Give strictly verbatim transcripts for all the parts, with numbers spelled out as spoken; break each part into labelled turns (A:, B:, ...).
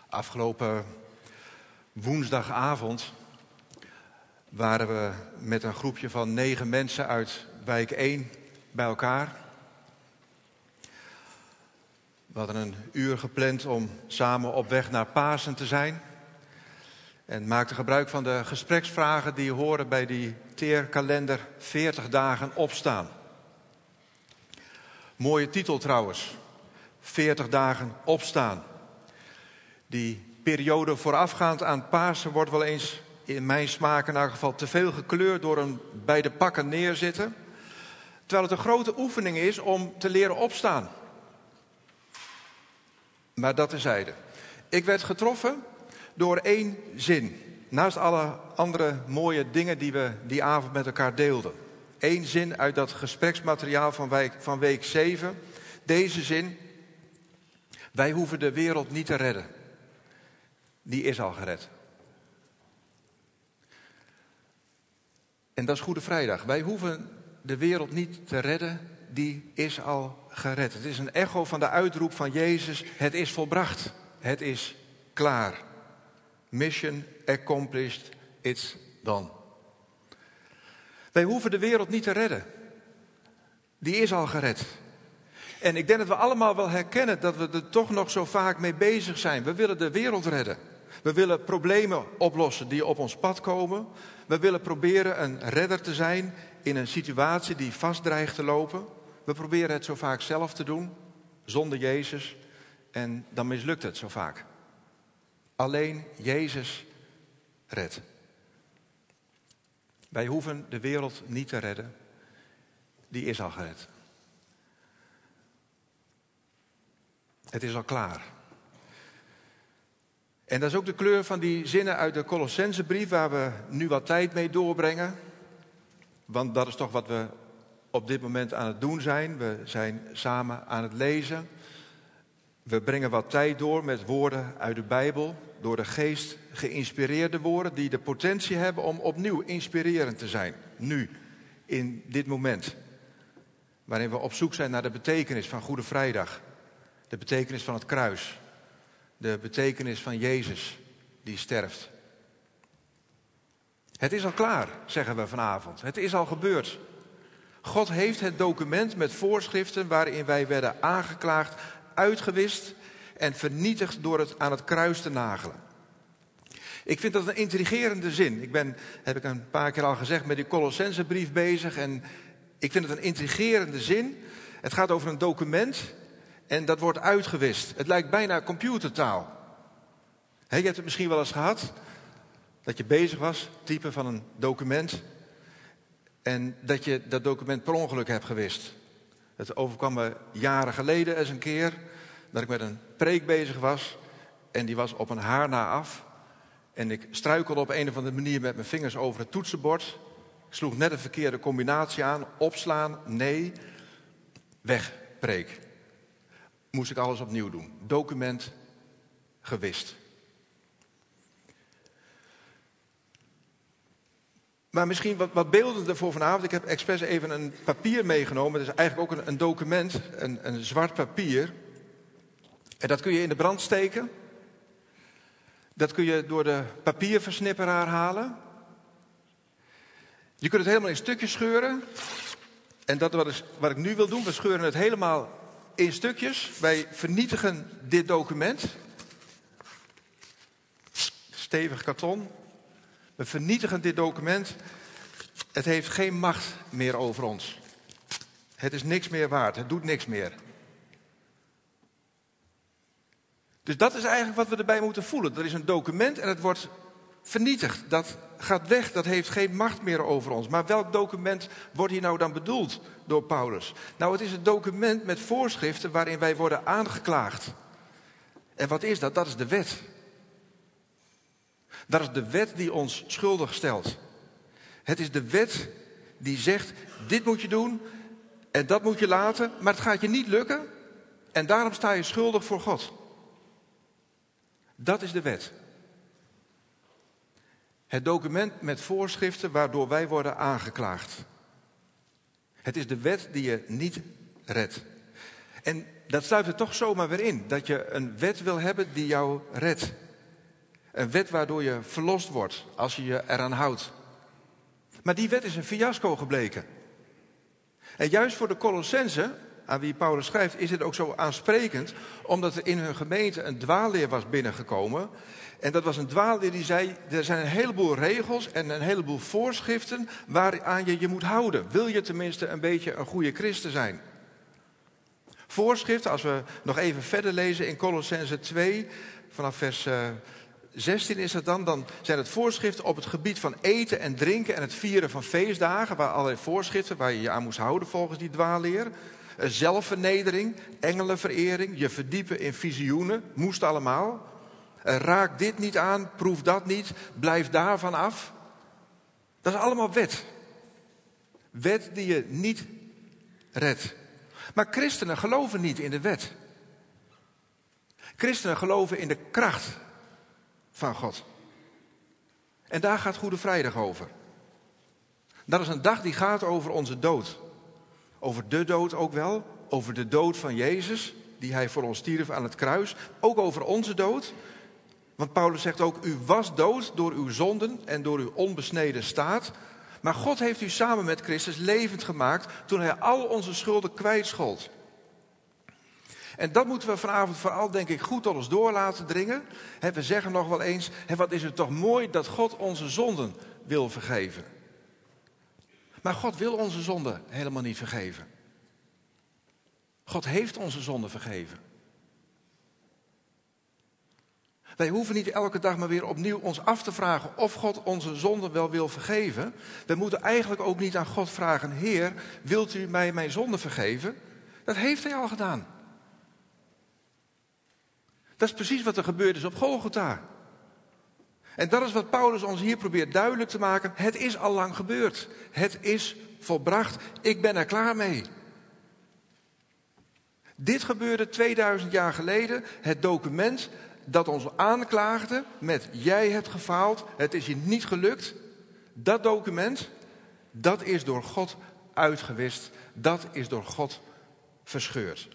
A: Afgelopen woensdagavond waren we met een groepje van negen mensen uit wijk één bij elkaar. We hadden een uur gepland om samen op weg naar Pasen te zijn. En maakten gebruik van de gespreksvragen die horen bij die teerkalender veertig dagen opstaan. Mooie titel trouwens, veertig dagen opstaan. Die periode voorafgaand aan Pasen wordt wel eens, in mijn smaak in elk geval, te veel gekleurd door een bij de pakken neerzitten. Terwijl het een grote oefening is om te leren opstaan. Maar dat terzijde. Ik werd getroffen door één zin. Naast alle andere mooie dingen die we die avond met elkaar deelden. Eén zin uit dat gespreksmateriaal van week, van week zeven. Deze zin. Wij hoeven de wereld niet te redden. Die is al gered. En dat is Goede Vrijdag. Wij hoeven de wereld niet te redden. Die is al gered. Het is een echo van de uitroep van Jezus. Het is volbracht. Het is klaar. Mission accomplished. It's done. Wij hoeven de wereld niet te redden. Die is al gered. En ik denk dat we allemaal wel herkennen dat we er toch nog zo vaak mee bezig zijn. We willen de wereld redden. We willen problemen oplossen die op ons pad komen. We willen proberen een redder te zijn in een situatie die vast dreigt te lopen. We proberen het zo vaak zelf te doen, zonder Jezus. En dan mislukt het zo vaak. Alleen Jezus redt. Wij hoeven de wereld niet te redden. Die is al gered. Het is al klaar. En dat is ook de kleur van die zinnen uit de Colossensebrief, waar we nu wat tijd mee doorbrengen. Want dat is toch wat we op dit moment aan het doen zijn. We zijn samen aan het lezen. We brengen wat tijd door met woorden uit de Bijbel. Door de geest geïnspireerde woorden die de potentie hebben om opnieuw inspirerend te zijn. Nu, in dit moment. Waarin we op zoek zijn naar de betekenis van Goede Vrijdag. De betekenis van het kruis. De betekenis van Jezus die sterft. Het is al klaar, zeggen we vanavond. Het is al gebeurd. God heeft het document met voorschriften waarin wij werden aangeklaagd, uitgewist en vernietigd door het aan het kruis te nagelen. Ik vind dat een intrigerende zin. Ik ben, heb ik een paar keer al gezegd, met die Colossensebrief bezig. En ik vind het een intrigerende zin. Het gaat over een document en dat wordt uitgewist. Het lijkt bijna computertaal. He, je hebt het misschien wel eens gehad dat je bezig was, typen van een document, en dat je dat document per ongeluk hebt gewist. Het overkwam me jaren geleden eens een keer dat ik met een preek bezig was en die was op een haar na af. En ik struikelde op een of andere manier met mijn vingers over het toetsenbord. Ik sloeg net een verkeerde combinatie aan. Opslaan, nee. Weg, preek. Moest ik alles opnieuw doen. Document gewist. Maar misschien wat, wat beeldender voor vanavond. Ik heb expres even een papier meegenomen. Het is eigenlijk ook een, een document, een, een zwart papier. En dat kun je in de brand steken. Dat kun je door de papierversnipperaar halen. Je kunt het helemaal in stukjes scheuren. En dat wat, is, wat ik nu wil doen, we scheuren het helemaal in stukjes. Wij vernietigen dit document. Stevig karton. We vernietigen dit document. Het heeft geen macht meer over ons. Het is niks meer waard. Het doet niks meer. Dus dat is eigenlijk wat we erbij moeten voelen. Er is een document en het wordt vernietigd. Dat gaat weg. Dat heeft geen macht meer over ons. Maar welk document wordt hier nou dan bedoeld door Paulus? Nou, het is een document met voorschriften waarin wij worden aangeklaagd. En wat is dat? Dat is de wet. Dat is de wet die ons schuldig stelt. Het is de wet die zegt, dit moet je doen en dat moet je laten, maar het gaat je niet lukken en daarom sta je schuldig voor God. Dat is de wet. Het document met voorschriften waardoor wij worden aangeklaagd. Het is de wet die je niet redt. En dat sluit er toch zomaar weer in. Dat je een wet wil hebben die jou redt. Een wet waardoor je verlost wordt als je je eraan houdt. Maar die wet is een fiasco gebleken. En juist voor de Colossenzen, aan wie Paulus schrijft, is het ook zo aansprekend. Omdat er in hun gemeente een dwaalleer was binnengekomen. En dat was een dwaalleer die zei, er zijn een heleboel regels en een heleboel voorschriften waaraan je je moet houden. Wil je tenminste een beetje een goede christen zijn. Voorschriften, als we nog even verder lezen in Colossenzen twee, vanaf vers uh, zestien is dat dan, dan zijn het voorschriften op het gebied van eten en drinken en het vieren van feestdagen, waar allerlei voorschriften waar je je aan moest houden volgens die dwaalleer. Zelfvernedering, engelenverering, je verdiepen in visioenen, moest allemaal. Raak dit niet aan, proef dat niet, blijf daarvan af. Dat is allemaal wet. Wet die je niet redt. Maar christenen geloven niet in de wet. Christenen geloven in de kracht van God. En daar gaat Goede Vrijdag over. Dat is een dag die gaat over onze dood. Over de dood ook wel. Over de dood van Jezus, die hij voor ons stierf aan het kruis. Ook over onze dood. Want Paulus zegt ook, u was dood door uw zonden en door uw onbesneden staat. Maar God heeft u samen met Christus levend gemaakt toen hij al onze schulden kwijtschold. En dat moeten we vanavond vooral, denk ik, goed tot ons door laten dringen. We zeggen nog wel eens, wat is het toch mooi dat God onze zonden wil vergeven. Maar God wil onze zonden helemaal niet vergeven. God heeft onze zonden vergeven. Wij hoeven niet elke dag maar weer opnieuw ons af te vragen of God onze zonden wel wil vergeven. We moeten eigenlijk ook niet aan God vragen, Heer, wilt u mij mijn zonden vergeven? Dat heeft hij al gedaan. Dat is precies wat er gebeurd is op Golgotha. En dat is wat Paulus ons hier probeert duidelijk te maken. Het is al lang gebeurd. Het is volbracht. Ik ben er klaar mee. Dit gebeurde tweeduizend jaar geleden. Het document dat ons aanklaagde met jij hebt gefaald, het is je niet gelukt. Dat document, dat is door God uitgewist. Dat is door God verscheurd.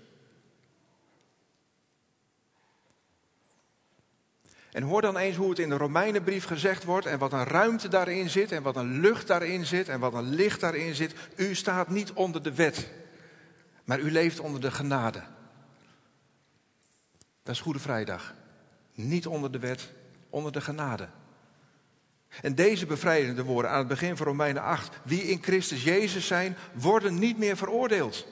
A: En hoor dan eens hoe het in de Romeinenbrief gezegd wordt en wat een ruimte daarin zit en wat een lucht daarin zit en wat een licht daarin zit. U staat niet onder de wet, maar u leeft onder de genade. Dat is Goede Vrijdag. Niet onder de wet, onder de genade. En deze bevrijdende woorden aan het begin van Romeinen acht. Wie in Christus Jezus zijn, worden niet meer veroordeeld.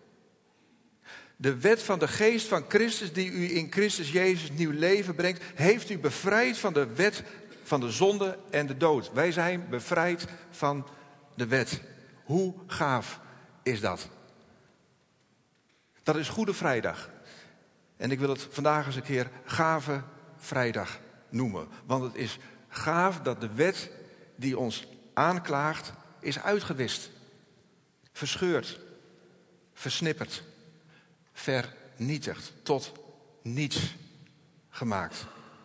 A: De wet van de geest van Christus die u in Christus Jezus nieuw leven brengt, heeft u bevrijd van de wet van de zonde en de dood. Wij zijn bevrijd van de wet. Hoe gaaf is dat? Dat is Goede Vrijdag. En ik wil het vandaag eens een keer Gave Vrijdag noemen. Want het is gaaf dat de wet die ons aanklaagt is uitgewist. Verscheurd. Versnipperd. Vernietigd. Tot niets gemaakt.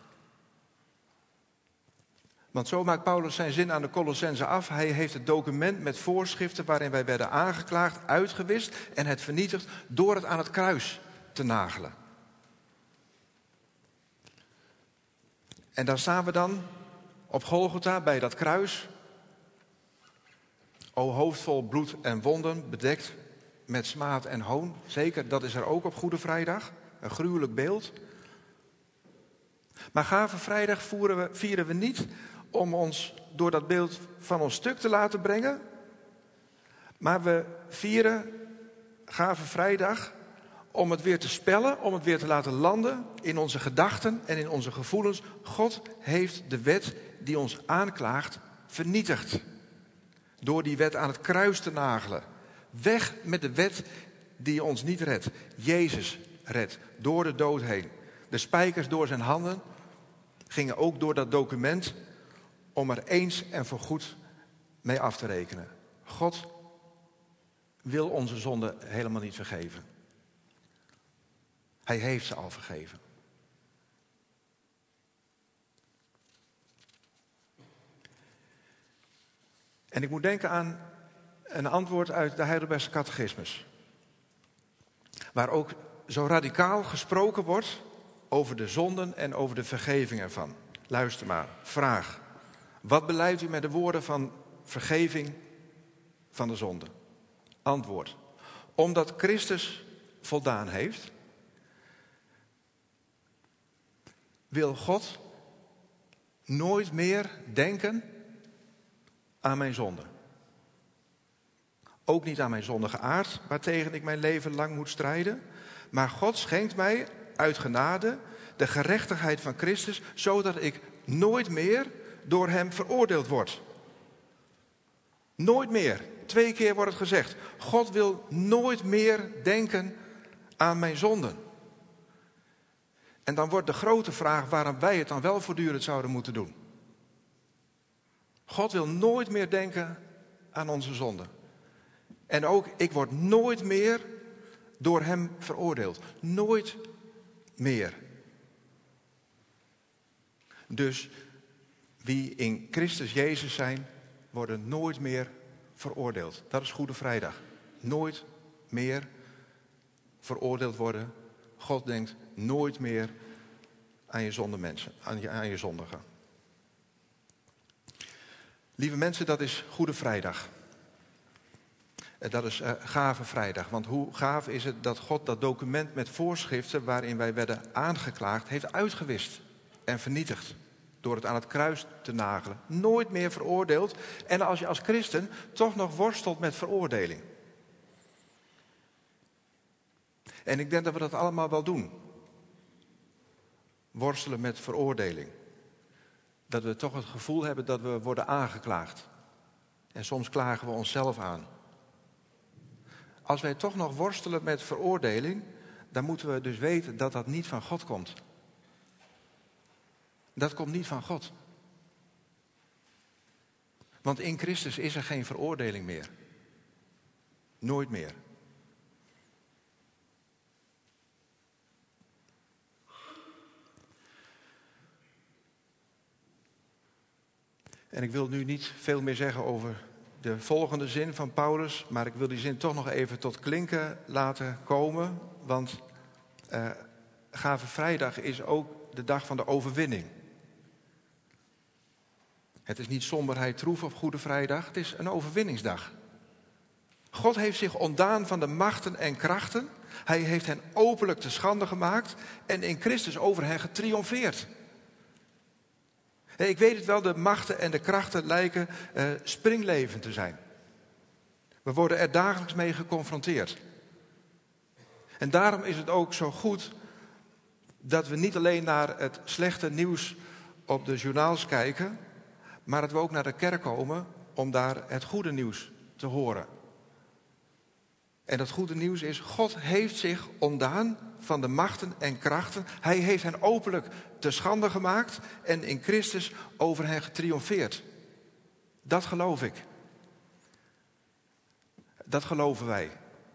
A: Want zo maakt Paulus zijn zin aan de Colossenzen af. Hij heeft het document met voorschriften waarin wij werden aangeklaagd uitgewist en het vernietigd door het aan het kruis te nagelen. En daar staan we dan op Golgotha bij dat kruis. O hoofd vol bloed en wonden, bedekt met smaad en hoon. Zeker, dat is er ook op Goede Vrijdag. Een gruwelijk beeld. Maar Gave Vrijdag vieren we, vieren we niet om ons door dat beeld van ons stuk te laten brengen. Maar we vieren Gave Vrijdag om het weer te spellen, om het weer te laten landen in onze gedachten en in onze gevoelens. God heeft de wet die ons aanklaagt vernietigd. Door die wet aan het kruis te nagelen. Weg met de wet die ons niet redt. Jezus redt door de dood heen. De spijkers door zijn handen gingen ook door dat document om er eens en voorgoed mee af te rekenen. God wil onze zonde helemaal niet vergeven. Hij heeft ze al vergeven. En ik moet denken aan een antwoord uit de Heidelbergse Catechismus. Waar ook zo radicaal gesproken wordt over de zonden en over de vergeving ervan. Luister maar, vraag. Wat beleidt u met de woorden van vergeving van de zonde? Antwoord. Omdat Christus voldaan heeft, wil God nooit meer denken aan mijn zonde. Ook niet aan mijn zondige aard, waartegen ik mijn leven lang moet strijden. Maar God schenkt mij uit genade de gerechtigheid van Christus, zodat ik nooit meer door hem veroordeeld word. Nooit meer. Twee keer wordt het gezegd. God wil nooit meer denken aan mijn zonden. En dan wordt de grote vraag waarom wij het dan wel voortdurend zouden moeten doen. God wil nooit meer denken aan onze zonden. En ook, ik word nooit meer door hem veroordeeld. Nooit meer. Dus wie in Christus Jezus zijn, worden nooit meer veroordeeld. Dat is Goede Vrijdag. Nooit meer veroordeeld worden. God denkt nooit meer aan je zonde mensen, aan je, aan je zondigen. Lieve mensen, dat is Goede Vrijdag. Dat is uh, Gave Vrijdag. Want hoe gaaf is het dat God dat document met voorschriften waarin wij werden aangeklaagd, heeft uitgewist en vernietigd. Door het aan het kruis te nagelen. Nooit meer veroordeeld. En als je als christen toch nog worstelt met veroordeling. En ik denk dat we dat allemaal wel doen. Worstelen met veroordeling. Dat we toch het gevoel hebben dat we worden aangeklaagd. En soms klagen we onszelf aan. Als wij toch nog worstelen met veroordeling, dan moeten we dus weten dat dat niet van God komt. Dat komt niet van God. Want in Christus is er geen veroordeling meer. Nooit meer. En ik wil nu niet veel meer zeggen over de volgende zin van Paulus, maar ik wil die zin toch nog even tot klinken laten komen. Want uh, Gave Vrijdag is ook de dag van de overwinning. Het is niet somberheid troef op Goede Vrijdag, het is een overwinningsdag. God heeft zich ontdaan van de machten en krachten. Hij heeft hen openlijk te schande gemaakt en in Christus over hen getriomfeerd. Ik weet het wel, de machten en de krachten lijken uh, springlevend te zijn. We worden er dagelijks mee geconfronteerd. En daarom is het ook zo goed dat we niet alleen naar het slechte nieuws op de journaals kijken, maar dat we ook naar de kerk komen om daar het goede nieuws te horen. En dat goede nieuws is, God heeft zich ontdaan van de machten en krachten. Hij heeft hen openlijk te schande gemaakt en in Christus over hen getriomfeerd. Dat geloof ik. Dat geloven wij.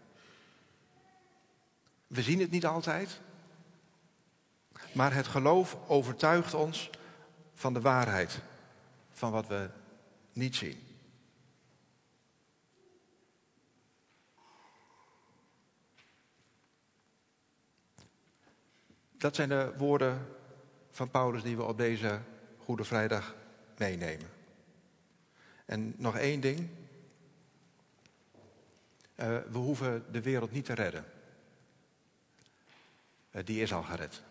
A: We zien het niet altijd, maar het geloof overtuigt ons van de waarheid, van wat we niet zien. Dat zijn de woorden van Paulus die we op deze Goede Vrijdag meenemen. En nog één ding. Uh, we hoeven de wereld niet te redden. Uh, die is al gered.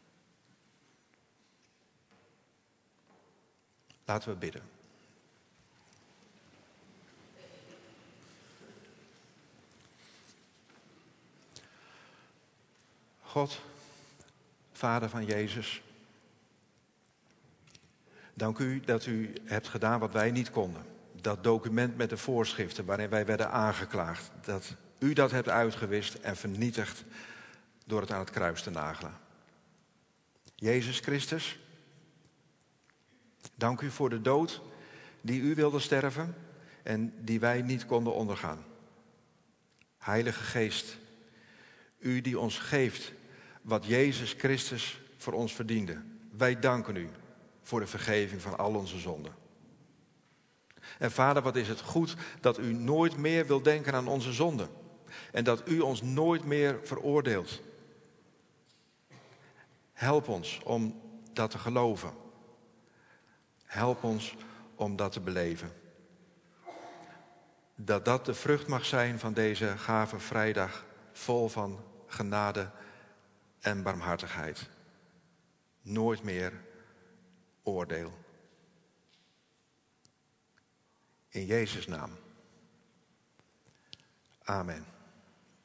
A: Laten we bidden. God, Vader van Jezus, dank u dat u hebt gedaan wat wij niet konden. Dat document met de voorschriften waarin wij werden aangeklaagd. Dat u dat hebt uitgewist en vernietigd door het aan het kruis te nagelen. Jezus Christus, dank u voor de dood die u wilde sterven en die wij niet konden ondergaan. Heilige Geest, u die ons geeft wat Jezus Christus voor ons verdiende. Wij danken u voor de vergeving van al onze zonden. En Vader, wat is het goed dat u nooit meer wilt denken aan onze zonden. En dat u ons nooit meer veroordeelt. Help ons om dat te geloven. Help ons om dat te beleven. Dat dat de vrucht mag zijn van deze gave vrijdag, vol van genade en barmhartigheid. Nooit meer oordeel. In Jezus' naam. Amen.